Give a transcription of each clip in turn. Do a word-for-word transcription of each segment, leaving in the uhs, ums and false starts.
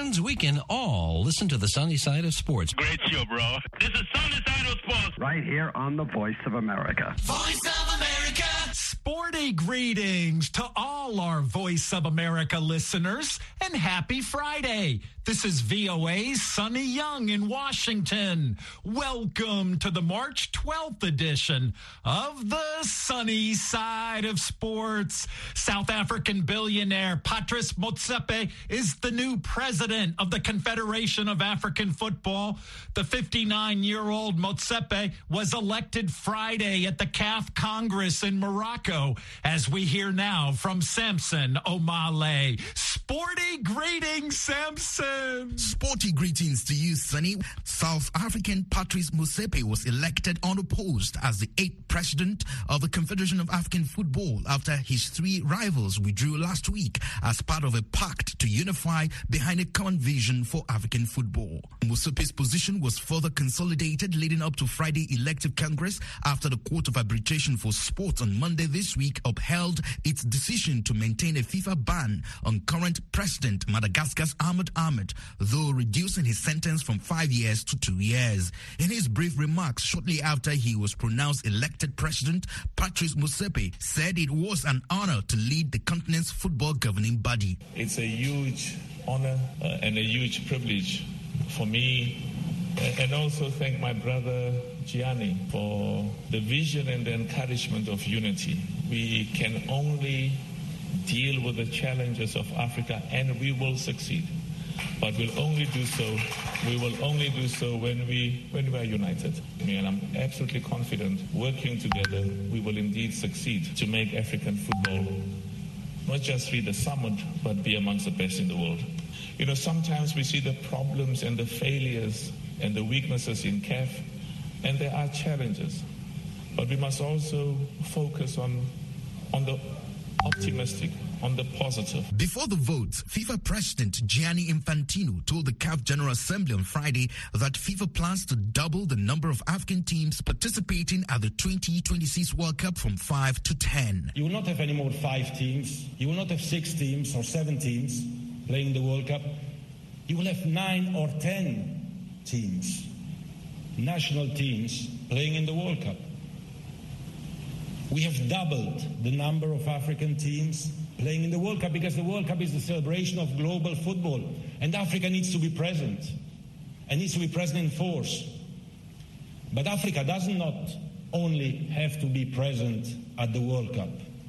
friends, we can all listen to the sunny side of sports. Great show, bro. This is Sunny Side of Sports. Right here on the Voice of America. Voice of America. Sporty greetings to all our Voice of America listeners, and happy Friday. This is V O A's Sonny Young in Washington. Welcome to the March twelfth edition of the Sunny Side of Sports. South African billionaire Patrice Motsepe is the new president of the Confederation of African Football. The fifty-nine-year-old Motsepe was elected Friday at the C A F Congress in Morocco, as we hear now from Samson Omale. Sporty greetings, Samson. Sporty greetings to you, Sonny. South African Patrice Motsepe was elected unopposed as the eighth president of the Confederation of African Football after his three rivals withdrew last week as part of a pact to unify behind a common vision for African football. Motsepe's position was further consolidated leading up to Friday elective Congress after the Court of Arbitration for Sport on Monday this week upheld its decision to maintain a FIFA ban on current president Madagascar's Ahmed Ahmed, though reducing his sentence from five years to two years. In his brief remarks shortly after he was pronounced elected president, Patrice Motsepe said it was an honor to lead the continent's football governing body. It's a huge honor uh, and a huge privilege for me, uh, and also thank my brother Gianni for the vision and the encouragement of unity. We can only deal with the challenges of Africa, and we will succeed. But we'll only do so, we will only do so when we when we are united. And I'm absolutely confident, working together, we will indeed succeed to make African football not just be the summit, but be amongst the best in the world. You know, sometimes we see the problems and the failures and the weaknesses in C A F, and there are challenges. But we must also focus on, on the optimistic, on the positive. Before the votes, FIFA President Gianni Infantino told the C A F General Assembly on Friday that FIFA plans to double the number of African teams participating at the twenty twenty-six World Cup from five to ten. You will not have any more five teams. You will not have six teams or seven teams playing the World Cup. You will have nine or ten teams, national teams, playing in the World Cup. We have doubled the number of African teams playing in the World Cup because the World Cup is the celebration of global football, and Africa needs to be present and needs to be present in force. But Africa does not only have to be present at the World Cup.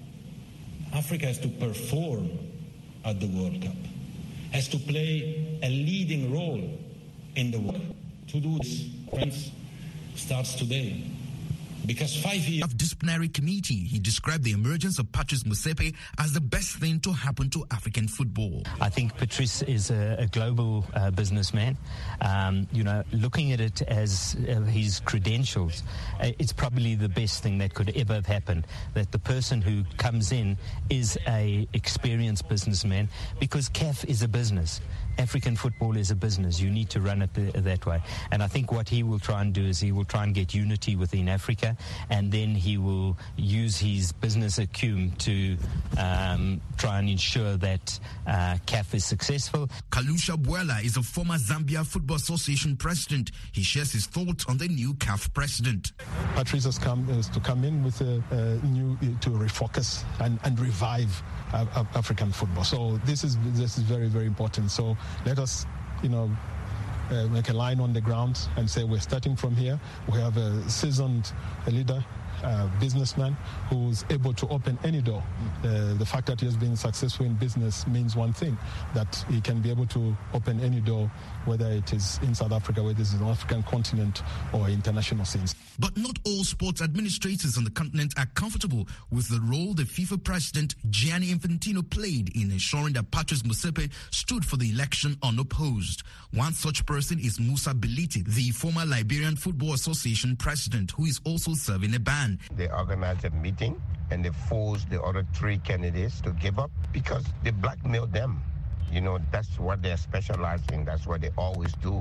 Africa has to perform at the World Cup, has to play a leading role in the world. To do this, friends, starts today. Because five years of disciplinary committee, he described the emergence of Patrice Motsepe as the best thing to happen to African football. I think Patrice is a, a global uh, businessman. Um, you know, looking at it as uh, his credentials, uh, it's probably the best thing that could ever have happened. That the person who comes in is a experienced businessman, because C A F is a business. African football is a business. You need to run it the, that way. And I think what he will try and do is he will try and get unity within Africa, and then he will use his business acumen to um, try and ensure that uh, C A F is successful. Kalusha Bwela is a former Zambia Football Association president. He shares his thoughts on the new C A F president. Patrice has come is to come in with a, a new to refocus and, and revive uh, African football. So this is this is very very important. So let us, you know, uh, make a line on the ground and say we're starting from here. We have a seasoned leader, uh, businessman who's able to open any door. Uh, the fact that he has been successful in business means one thing, that he can be able to open any door, whether it is in South Africa, whether it's in the African continent or international scenes. But not all sports administrators on the continent are comfortable with the role the FIFA president Gianni Infantino played in ensuring that Patrice Motsepe stood for the election unopposed. One such person is Musa Beliti, the former Liberian Football Association president, who is also serving a ban. They organized a meeting and they forced the other three candidates to give up because they blackmailed them. You know, that's what they're specialized in. That's what they always do.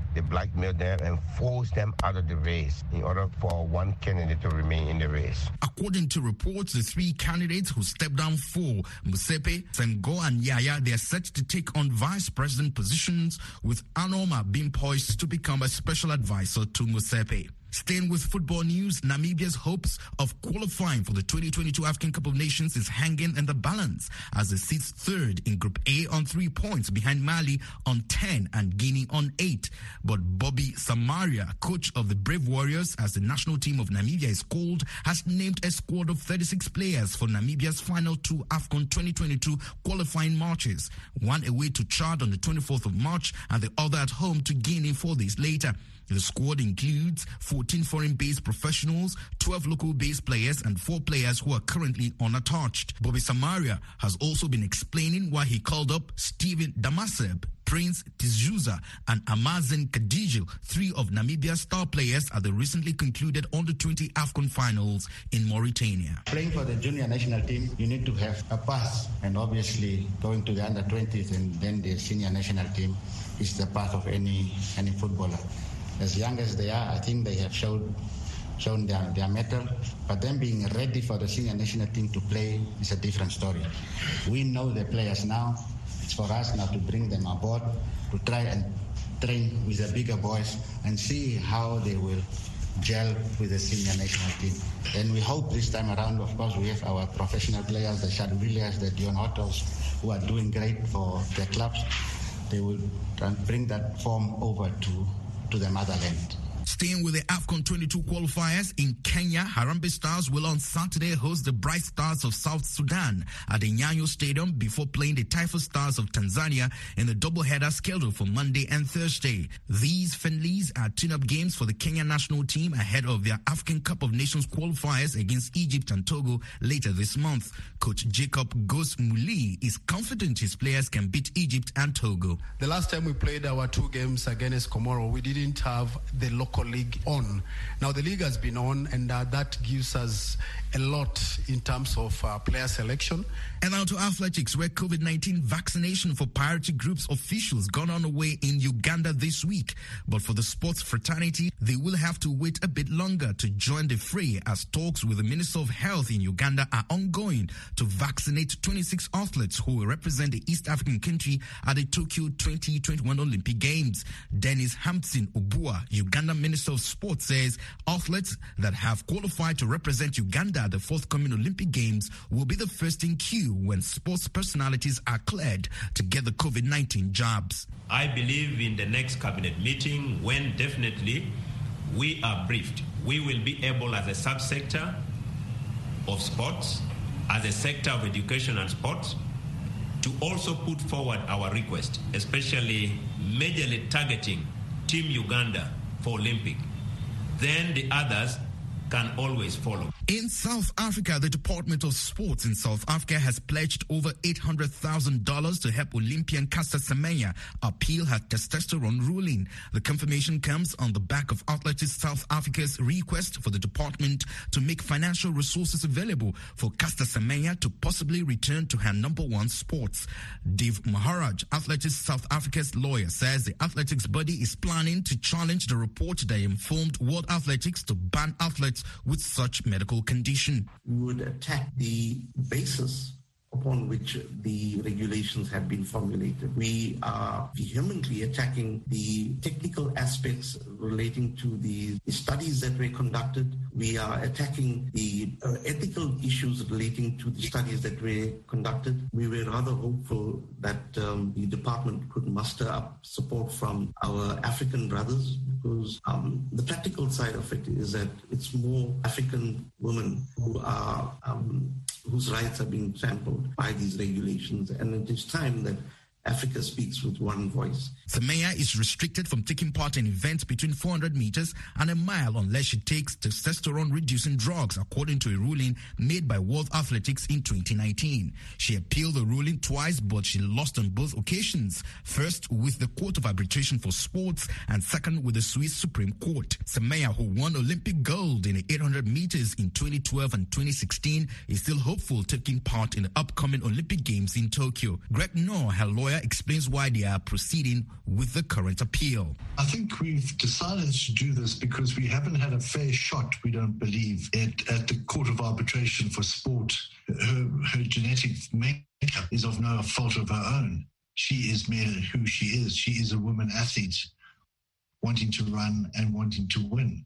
they blackmailed them and forced them out of the race in order for one candidate to remain in the race. According to reports, the three candidates who stepped down for Musepe, Senghor and Yaya, they are set to take on vice president positions, with Anoma being poised to become a special advisor to Musepe. Staying with football news, Namibia's hopes of qualifying for the twenty twenty-two African Cup of Nations is hanging in the balance as it sits third in Group A on three points behind Mali on ten and Guinea on eight. But Bobby Samaria, coach of the Brave Warriors, as the national team of Namibia is called, has named a squad of thirty-six players for Namibia's final two AFCON twenty twenty-two qualifying matches, one away to Chad on the twenty-fourth of March and the other at home to Guinea four days later. The squad includes fourteen foreign-based professionals, twelve local-based players, and four players who are currently unattached. Bobby Samaria has also been explaining why he called up Steven Damaseb, Prince Tizuza, and Amazen Kadijil, three of Namibia's star players at the recently concluded under twenty AFCON finals in Mauritania. Playing for the junior national team, you need to have a pass, and obviously going to the under twenties and then the senior national team is the path of any any footballer. As young as they are, I think they have shown shown their, their mettle, but them being ready for the senior national team to play is a different story. We know the players now. It's for us now to bring them aboard, to try and train with the bigger boys and see how they will gel with the senior national team. And we hope this time around, of course, we have our professional players, the Shadwilliers, the Dion Ottos, who are doing great for their clubs. They will try and bring that form over to to the motherland. Staying with the AFCON twenty-two qualifiers in Kenya, Harambee Stars will on Saturday host the Bright Stars of South Sudan at the Nyayo Stadium before playing the Taifa Stars of Tanzania in the doubleheader scheduled for Monday and Thursday. These friendlies are tune-up games for the Kenya national team ahead of their African Cup of Nations qualifiers against Egypt and Togo later this month. Coach Jacob Gos Muli is confident his players can beat Egypt and Togo. The last time we played our two games against Comoro, we didn't have the local league on. Now the league has been on, and uh, that gives us a lot in terms of uh, player selection. And now to athletics, where COVID nineteen vaccination for priority groups officials gone on away in Uganda this week. But for the sports fraternity, they will have to wait a bit longer to join the fray as talks with the Minister of Health in Uganda are ongoing to vaccinate twenty-six athletes who will represent the East African country at the Tokyo twenty twenty-one Olympic Games. Dennis Hampton Obua, Uganda Minister of Sport, says athletes that have qualified to represent Uganda at the forthcoming Olympic Games will be the first in queue when sports personalities are cleared to get the COVID nineteen jabs. I believe in the next cabinet meeting, when definitely we are briefed, we will be able as a subsector of sports, as a sector of education and sports, to also put forward our request, especially majorly targeting Team Uganda for Olympic. Then the others can always follow. In South Africa, the Department of Sports in South Africa has pledged over eight hundred thousand dollars to help Olympian Caster Semenya appeal her testosterone ruling. The confirmation comes on the back of Athletics South Africa's request for the department to make financial resources available for Caster Semenya to possibly return to her number one sports. Dave Maharaj, Athletics South Africa's lawyer, says the athletics body is planning to challenge the report that informed World Athletics to ban athletes with such medical condition. We would attack the basis upon which the regulations have been formulated. We are vehemently attacking the technical aspects relating to the studies that were conducted. We are attacking the uh, ethical issues relating to the studies that were conducted. We were rather hopeful that um, the department could muster up support from our African brothers, because um, the practical side of it is that it's more African women who are um, whose rights are being trampled by these regulations, and it is time that Africa speaks with one voice. Semenya is restricted from taking part in events between four hundred meters and a mile unless she takes testosterone-reducing drugs, according to a ruling made by World Athletics in twenty nineteen. She appealed the ruling twice, but she lost on both occasions. First with the Court of Arbitration for Sports, and second with the Swiss Supreme Court. Semenya, who won Olympic gold in the eight hundred meters in twenty twelve and twenty sixteen, is still hopeful taking part in the upcoming Olympic Games in Tokyo. Greg Knorr, her lawyer, lawyer explains why they are proceeding with the current appeal. I think we've decided to do this because we haven't had a fair shot, we don't believe, at, at the Court of Arbitration for Sport. Her, her genetic makeup is of no fault of her own. She is merely who she is. She is a woman athlete wanting to run and wanting to win.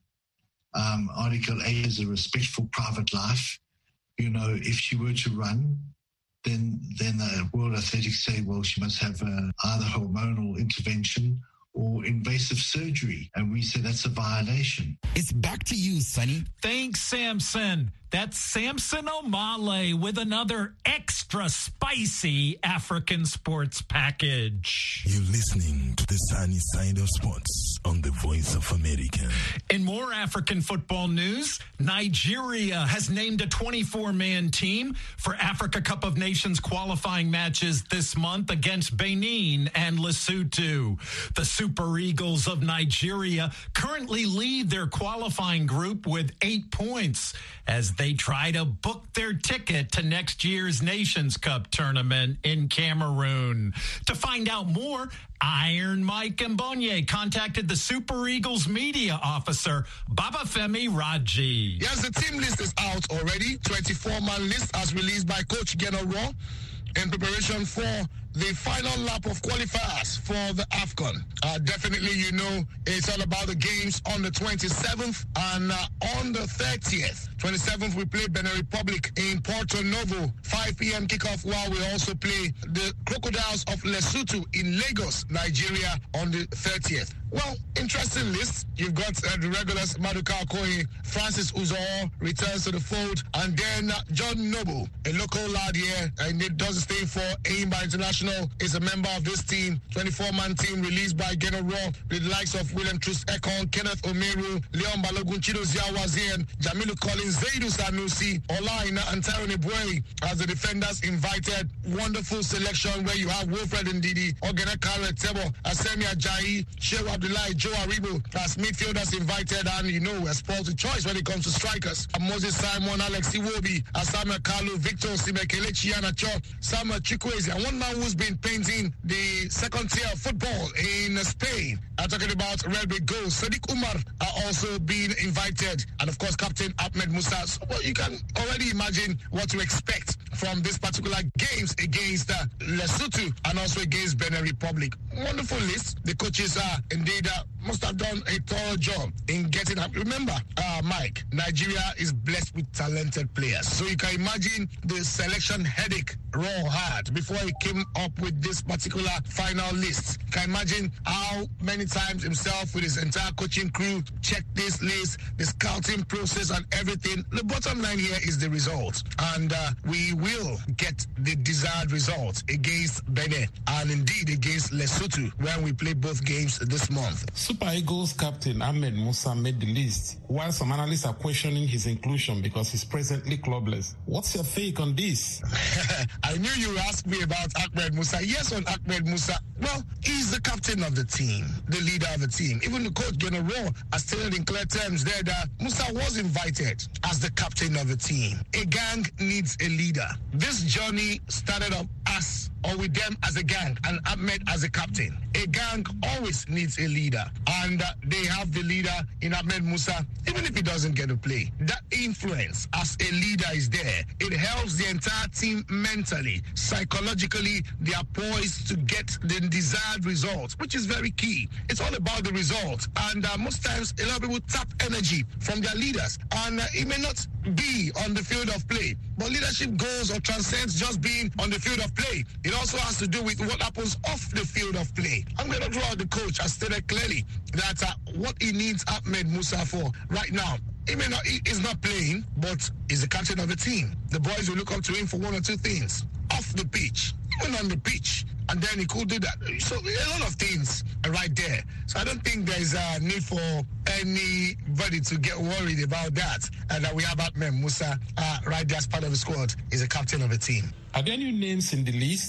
Um, Article eight is a respectful private life. You know, if she were to run, then then the World Athletics say, well, she must have uh, either hormonal intervention or invasive surgery. And we say that's a violation. It's back to you, Sonny. Thanks, Samson. That's Samson Omale with another extra spicy African sports package. You're listening to the sunny side of sports on the Voice of America. In more African football news, Nigeria has named a twenty-four man team for Africa Cup of Nations qualifying matches this month against Benin and Lesotho. The Super Eagles of Nigeria currently lead their qualifying group with eight points as they try to book their ticket to next year's Nations Cup tournament in Cameroon. To find out more, Iron Mike Mbonye contacted the Super Eagles media officer, Babafemi Raji. Yes, the team list is out already. twenty-four man list as released by Coach Geno Raw in preparation for the final lap of qualifiers for the AFCON. Uh, definitely, you know, it's all about the games on the twenty-seventh and uh, on the thirtieth. twenty-seventh, we play Benin Republic in Porto Novo, five p.m. kickoff, while we also play the Crocodiles of Lesotho in Lagos, Nigeria on the thirtieth. Well, interesting list. You've got uh, the regulars, Maduka Okoye, Francis Uzoho returns to the fold, and then uh, John Noble, a local lad here, and it doesn't stay for Aimba International, is a member of this team, twenty-four man team released by Geno Raw, with the likes of William Trus Ekong, Kenneth Omeru, Leon Balogun, Chido Ziawazien, Jamilu Collins, Zaidu Sanusi, Olaina, and Tyrone Ebue as the defenders invited. Wonderful selection where you have Wilfred Ndidi, Ogene Kare Tebo, Asemi Ajayi, Shehu Abdullahi, Joe Aribo as midfielders invited, and you know, we're spoiled to choice when it comes to strikers. Moses Simon, Alex Iwobi, Asama Kalu, Victor Simekelechi Anacho, Samuel Chukwueze, and one man who's been painting the second tier of football in Spain. I'm talking about Red Big Goals. Sadiq Umar are also being invited, and of course, Captain Ahmed Musa. So, well, you can already imagine what to expect from this particular games against uh, Lesotho and also against Benin Republic. Wonderful list. The coaches are indeed uh, must have done a thorough job in getting up. Remember, uh, Mike, Nigeria is blessed with talented players, so you can imagine the selection headache Raw had before he came up with this particular final list. You can imagine how many times himself with his entire coaching crew checked this list, the scouting process and everything. The bottom line here is the result, and uh, we will get the desired result against Benin and indeed against Lesotho when we play both games this month. Super Eagles captain Ahmed Musa made the list, while some analysts are questioning his inclusion because he's presently clubless. What's your take on this? I knew you would ask me about Ahmed Musa. Yes, on Ahmed Musa. Well, he's the captain of the team, the leader of the team. Even the coach, Geno Raw, has stated in clear terms there that Musa was invited as the captain of the team. A gang needs a leader. This journey started up as or with them as a gang and Ahmed as a captain. A gang always needs a leader, and uh, they have the leader in Ahmed Musa. Even if he doesn't get to play, that influence as a leader is there. It helps the entire team mentally, psychologically. They are poised to get the desired results, which is very key. It's all about the result, and uh, most times a lot of people tap energy from their leaders, and uh, it may not be on the field of play, but leadership goes or transcends just being on the field of play. It also has to do with what happens off the field of play. I'm going to draw out the coach has stated clearly that uh, what he needs Ahmed Musa for right now, he may not, he is not playing, but he's the captain of the team. The boys will look up to him for one or two things. Off the pitch, even on the pitch, and then he could do that. So a lot of things are right there. So I don't think there's a need for anybody to get worried about that. And that we have Ahmed Musa uh, right there as part of the squad. He's a captain of the team. Are there new names in the list?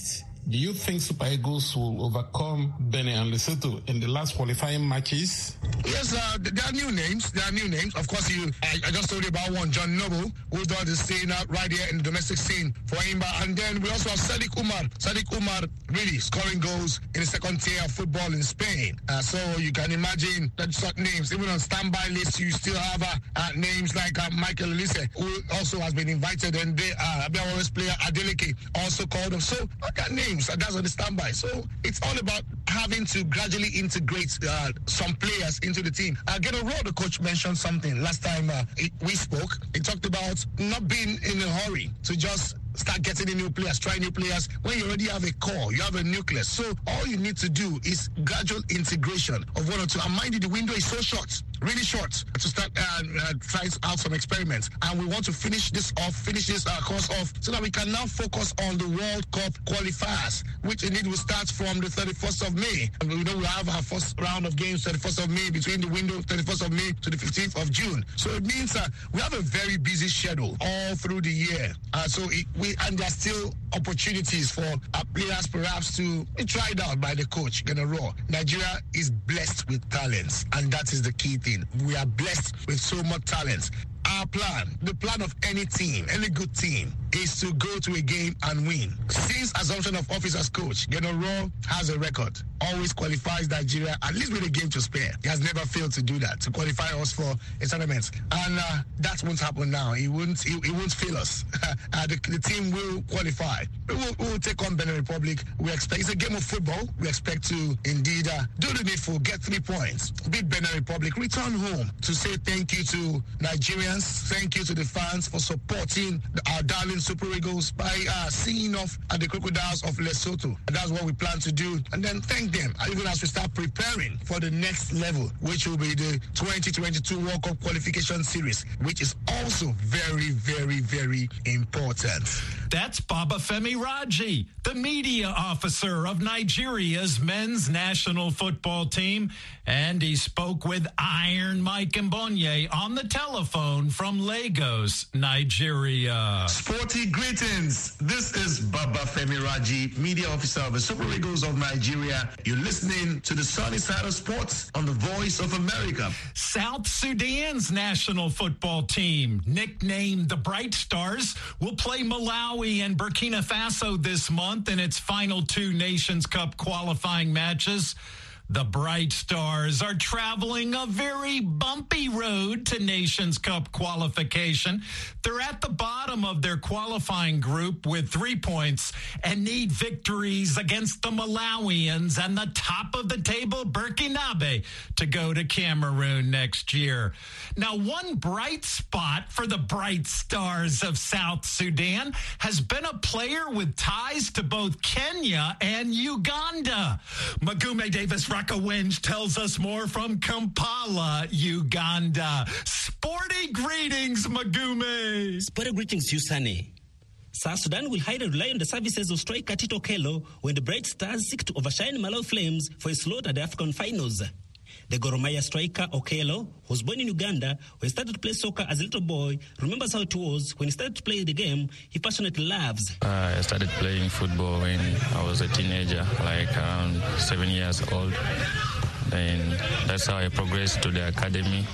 Do you think Super Eagles will overcome Benin and Lesotho in the last qualifying matches? Yes, uh, there are new names. There are new names. Of course, you. I, I just told you about one, John Noble, who's done the scene uh, right here in the domestic scene for Imba. And then we also have Sadiq Umar. Sadiq Umar really scoring goals in the second tier of football in Spain. Uh, so you can imagine that sort of names. Even on standby list, you still have uh, uh, names like uh, Michael Elise, who also has been invited, and they, uh, Abiyawa's player Adeleke also called him. So look at names, and that's on the standby. So it's all about having to gradually integrate uh, some players into the team. Uh, Geno Raw, the coach, mentioned something last time uh, it, we spoke. He talked about not being in a hurry to just start getting in new players, try new players when you already have a core, you have a nucleus. So all you need to do is gradual integration of one or two. And mind you, the window is so short, really short, to start uh, uh, trying out some experiments. And we want to finish this off, finish this uh, course off, so that we can now focus on the World Cup qualifiers, which indeed will start from the thirty-first of May. And we know we have our first round of games thirty-first of May, between the window thirty-first of May to the fifteenth of June. So it means uh, we have a very busy schedule all through the year. Uh, so it, we and there are still opportunities for our players perhaps to be tried out by the coach, Geno Raw. Nigeria is blessed with talents, and that is the key thing. We are blessed with so much talent. Our plan, the plan of any team, any good team, is to go to a game and win. Since assumption of office as coach, Geno Raw has a record. Always qualifies Nigeria, at least with a game to spare. He has never failed to do that, to qualify us for a tournament. And uh, that won't happen now. He won't, he, he won't fail us. uh, the, the team will qualify. We will, we will take on Benin Republic. We expect, it's a game of football. We expect to indeed uh, do the needful, get three points, beat Benin Republic, return home to say thank you to Nigerians. Thank you to the fans for supporting our darling Super Eagles by uh, singing off at the Crocodiles of Lesotho. And that's what we plan to do. And then thank them, even as we start preparing for the next level, which will be the twenty twenty-two World Cup qualification series, which is also very, very, very important. That's Babafemi Raji, the media officer of Nigeria's men's national football team. And he spoke with Iron Mike Mbonye on the telephone from Lagos, Nigeria. Sporty greetings. This is Babafemi Raji, media officer of the Super Eagles of Nigeria. You're listening to the Sunny Side of Sports on the Voice of America. South Sudan's national football team, nicknamed the Bright Stars, will play Malawi and Burkina Faso this month in its final two Nations Cup qualifying matches. The Bright Stars are traveling a very bumpy road to Nations Cup qualification. They're at the bottom of their qualifying group with three points and need victories against the Malawians and the top of the table Burkinabe to go to Cameroon next year. Now, one bright spot for the Bright Stars of South Sudan has been a player with ties to both Kenya and Uganda. Magume Davis Rakawenge tells us more from Kampala, Uganda. Sporty greetings, Magume. Sporty greetings, Yusani. South Sudan will highly rely on the services of striker Tito Okello when the Bright Stars seek to overshine Malawi Flames for a slot at the African finals. The Gor Mahia striker Okello, who was born in Uganda, who started to play soccer as a little boy, remembers how it was when he started to play the game he passionately loves. Uh, I started playing football when I was a teenager, like around seven years old. Then that's how I progressed to the academy,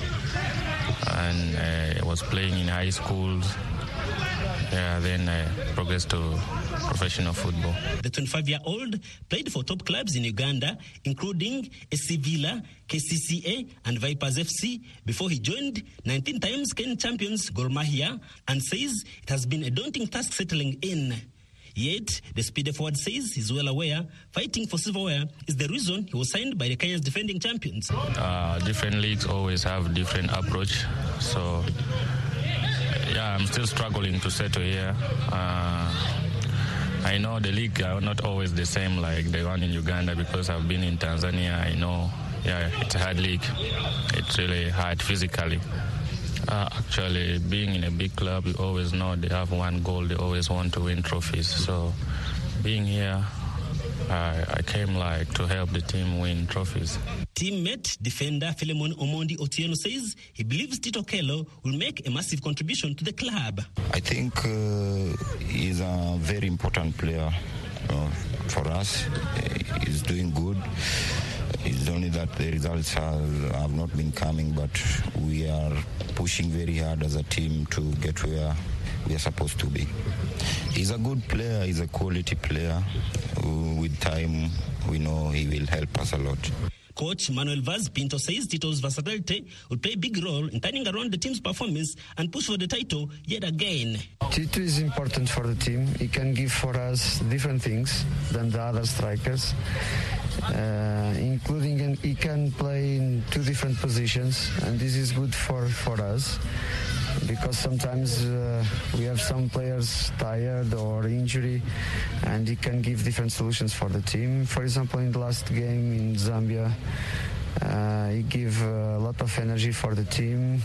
and uh, I was playing in high schools. Yeah, then I progressed to professional football. The twenty-five-year-old played for top clubs in Uganda, including A C Villa, K C C A, and Vipers F C, before he joined nineteen times Kenyan champions Gor Mahia, and says it has been a daunting task settling in. Yet, the speedy forward says he's well aware fighting for silverware is the reason he was signed by the Kenya's defending champions. Uh, different leagues always have different approach, so yeah, I'm still struggling to settle here. Uh, I know the league are not always the same like the one in Uganda because I've been in Tanzania. I know, yeah, it's a hard league. It's really hard physically. Uh, actually, being in a big club, you always know they have one goal. They always want to win trophies. So being here, I, I came like to help the team win trophies. Teammate defender Philemon Omondi Otieno says he believes Tito Okello will make a massive contribution to the club. I think uh, he's a very important player Uh, for us, he's doing good. It's only that the results have, have not been coming, but we are pushing very hard as a team to get where we are supposed to be. He's a good player. He's a quality player. With time, we know he will help us a lot. Coach Manuel Vaz Pinto says Tito's versatility will play a big role in turning around the team's performance and push for the title yet again. Tito is important for the team. He can give for us different things than the other strikers, uh, including an, he can play in two different positions, and this is good for, for us. Because sometimes uh, we have some players tired or injury, and he can give different solutions for the team. For example, in the last game in Zambia, uh, he gave a lot of energy for the team,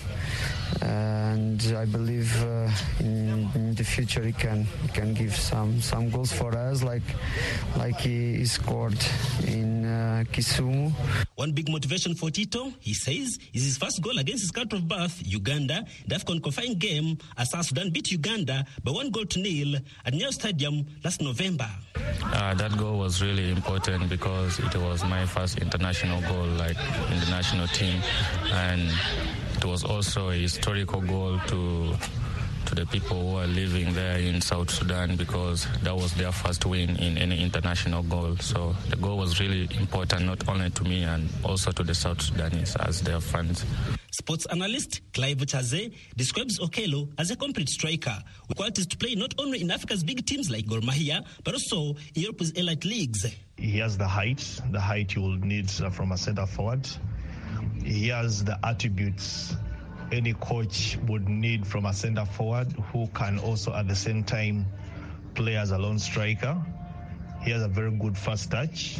and I believe uh, in, in the future he can he can give some some goals for us, like like he, he scored in uh, Kisumu. One big motivation for Tito, he says, is his first goal against his country of birth, Uganda, the AFCON qualifying game as South Sudan beat Uganda by one goal to nil at Nyayo Stadium last November. Uh, that goal was really important because it was my first international goal, like in the national team, and it was also a historical goal to to the people who are living there in South Sudan because that was their first win in any international goal. So the goal was really important, not only to me and also to the South Sudanese as their fans. Sports analyst Clive Chaze describes Okello as a complete striker with qualities to play not only in Africa's big teams like Gor Mahia, but also in Europe's elite leagues. He has the height, the height you will need from a centre forward. He has the attributes any coach would need from a centre forward who can also at the same time play as a lone striker. He has a very good first touch.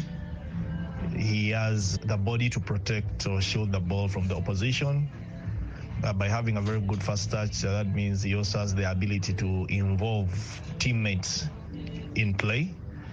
He has the body to protect or shield the ball from the opposition. Uh, by having a very good first touch, uh, that means he also has the ability to involve teammates in play.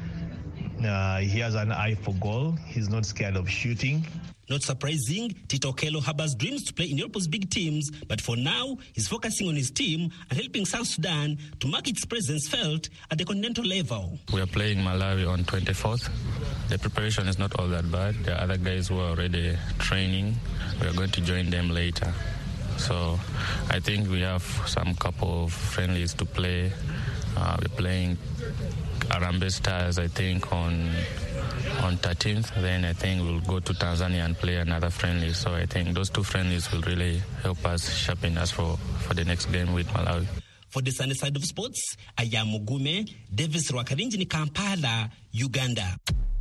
Uh, he has an eye for goal. He's not scared of shooting. Not surprising, Tito Okello harbors dreams to play in Europe's big teams, but for now, he's focusing on his team and helping South Sudan to mark its presence felt at the continental level. We are playing Malawi on twenty-fourth. The preparation is not all that bad. There are other guys who are already training. We are going to join them later. So I think we have some couple of friendlies to play. Uh, we're playing Harambee Stars, I think, on on thirteenth. Then I think we'll go to Tanzania and play another friendly. So I think those two friendlies will really help us sharpen us for, for the next game with Malawi. For the sunny side of sports, I am Mugume, Davis Rwakarinjini, Kampala, Uganda.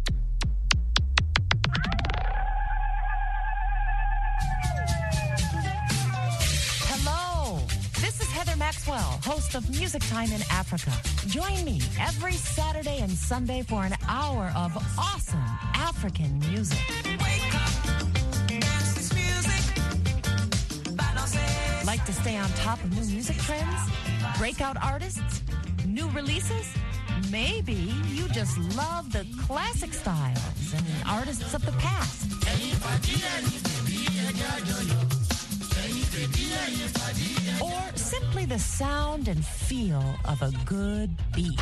Maxwell, host of Music Time in Africa. Join me every Saturday and Sunday for an hour of awesome African music. Wake up, dance this music. Like to stay on top of new music trends? Breakout artists? New releases? Maybe you just love the classic styles and artists of the past. Or simply the sound and feel of a good beat.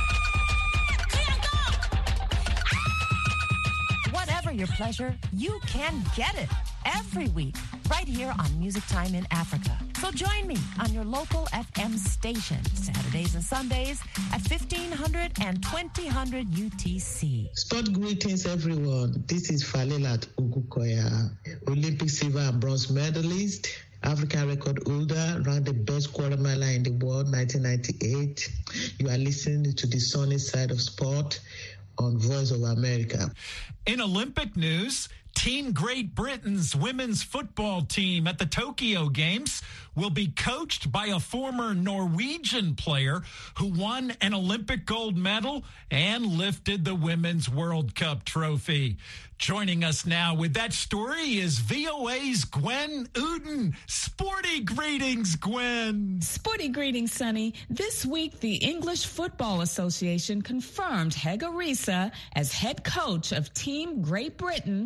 Whatever your pleasure, you can get it every week right here on Music Time in Africa. So join me on your local F M station, Saturdays and Sundays at fifteen hundred and twenty hundred U T C. Sport greetings, everyone. This is Falelat Ugukoya, Olympic silver and bronze medalist, African record holder, ranked the best quarter miler in the world, nineteen ninety-eight. You are listening to the sunny side of sport on Voice of America. In Olympic news, Team Great Britain's women's football team at the Tokyo Games will be coached by a former Norwegian player who won an Olympic gold medal and lifted the Women's World Cup trophy. Joining us now with that story is V O A's Gwen Uden. Sporty greetings, Gwen. Sporty greetings, Sonny. This week, the English Football Association confirmed Hege Riise as head coach of Team Great Britain for the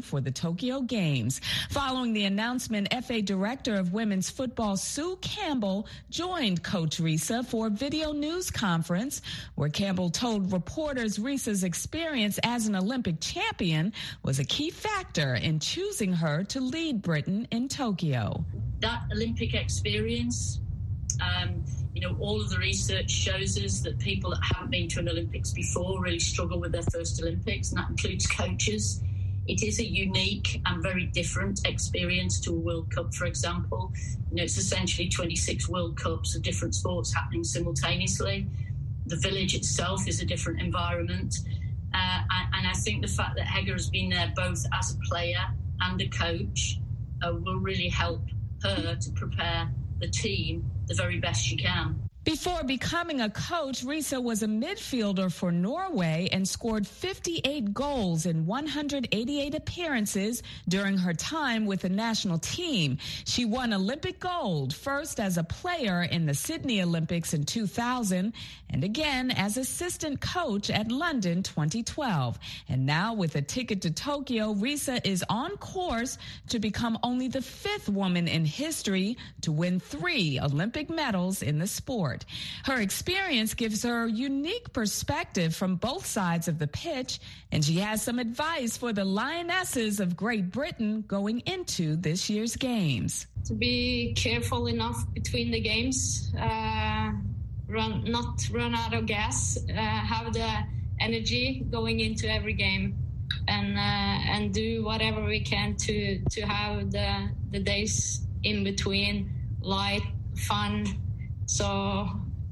Tokyo Games. Following the announcement, F A Director of Women's Football Sue Campbell joined Coach Risa for a video news conference where Campbell told reporters Risa's experience as an Olympic champion was a key factor in choosing her to lead Britain in Tokyo. That Olympic experience, um, you know, all of the research shows us that people that haven't been to an Olympics before really struggle with their first Olympics, and that includes coaches. It is a unique and very different experience to a World Cup, for example. You know, it's essentially twenty-six World Cups of different sports happening simultaneously. The village itself is a different environment. Uh, and I think the fact that Hege has been there both as a player and a coach uh, will really help her to prepare the team the very best she can. Before becoming a coach, Risa was a midfielder for Norway and scored fifty-eight goals in one hundred eighty-eight appearances during her time with the national team. She won Olympic gold, first as a player in the Sydney Olympics in two thousand and again as assistant coach at London twenty twelve. And now with a ticket to Tokyo, Risa is on course to become only the fifth woman in history to win three Olympic medals in the sport. Her experience gives her unique perspective from both sides of the pitch, and she has some advice for the Lionesses of Great Britain going into this year's games. To be careful enough between the games, uh, run not run out of gas, uh, have the energy going into every game, and uh, and do whatever we can to to have the the days in between light, fun. So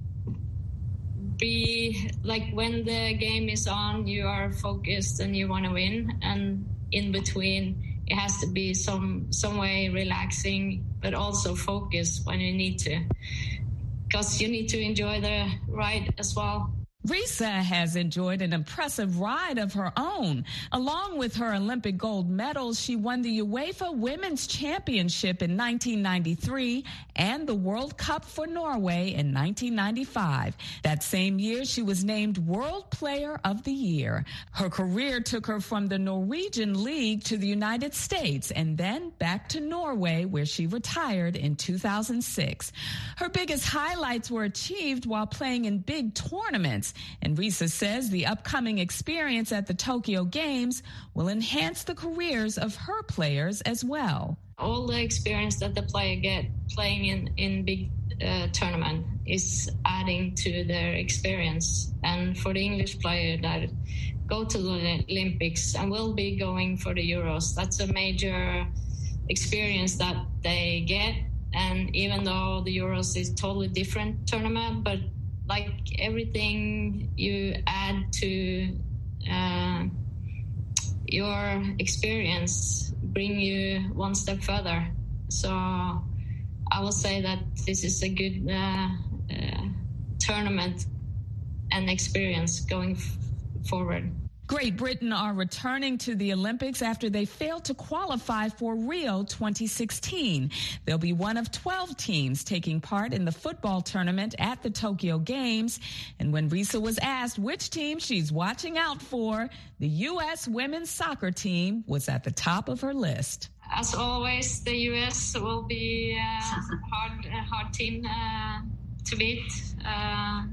be like when the game is on, you are focused and you want to win, and in between it has to be some some way relaxing but also focused when you need to, because you need to enjoy the ride as well. Risa has enjoyed an impressive ride of her own. Along with her Olympic gold medals, she won the UEFA Women's Championship in nineteen ninety-three and the World Cup for Norway in nineteen ninety-five. That same year, she was named World Player of the Year. Her career took her from the Norwegian League to the United States and then back to Norway, where she retired in two thousand six. Her biggest highlights were achieved while playing in big tournaments. And Risa says the upcoming experience at the Tokyo Games will enhance the careers of her players as well. All the experience that the player get playing in, in big uh, tournament is adding to their experience. And for the English player that go to the Olympics and will be going for the Euros, that's a major experience that they get. And even though the Euros is totally different tournament, but like everything you add to uh, your experience bring you one step further. So I will say that this is a good uh, uh, tournament and experience going f- forward. Great Britain are returning to the Olympics after they failed to qualify for Rio twenty sixteen. They'll be one of twelve teams taking part in the football tournament at the Tokyo Games. And when Risa was asked which team she's watching out for, the U S women's soccer team was at the top of her list. As always, the U S will be a hard, a hard team uh, to beat. Uh,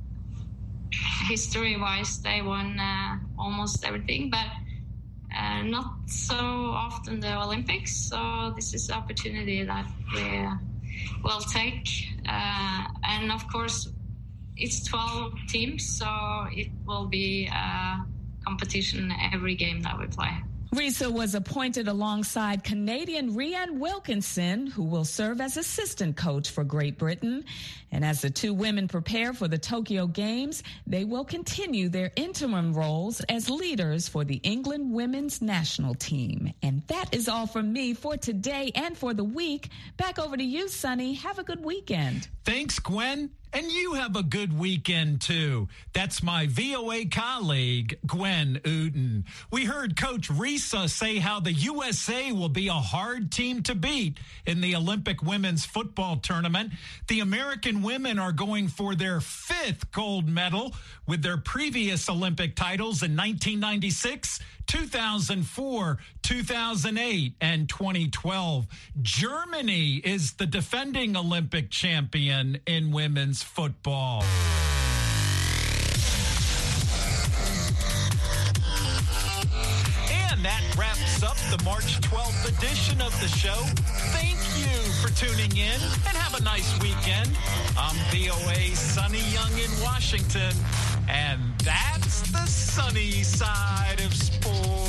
History-wise, they won uh, almost everything, but uh, not so often the Olympics. So this is an opportunity that we uh, will take. Uh, and of course, it's twelve teams, so it will be a competition every game that we play. Risa was appointed alongside Canadian Rianne Wilkinson, who will serve as assistant coach for Great Britain. And as the two women prepare for the Tokyo Games, they will continue their interim roles as leaders for the England women's national team. And that is all from me for today and for the week. Back over to you, Sonny. Have a good weekend. Thanks, Gwen. and you have a good weekend, too. That's my V O A colleague, Gwen Uden. We heard Coach Risa say how the U S A will be a hard team to beat in the Olympic women's football tournament. The American women are going for their fifth gold medal with their previous Olympic titles in nineteen ninety-six, two thousand four, two thousand eight, and twenty twelve. Germany is the defending Olympic champion in women's football. And that wraps up the March twelfth edition of the show. Thank you for tuning in and have a nice weekend. I'm V O A's Sonny Young in Washington, and that's the sunny side of sports.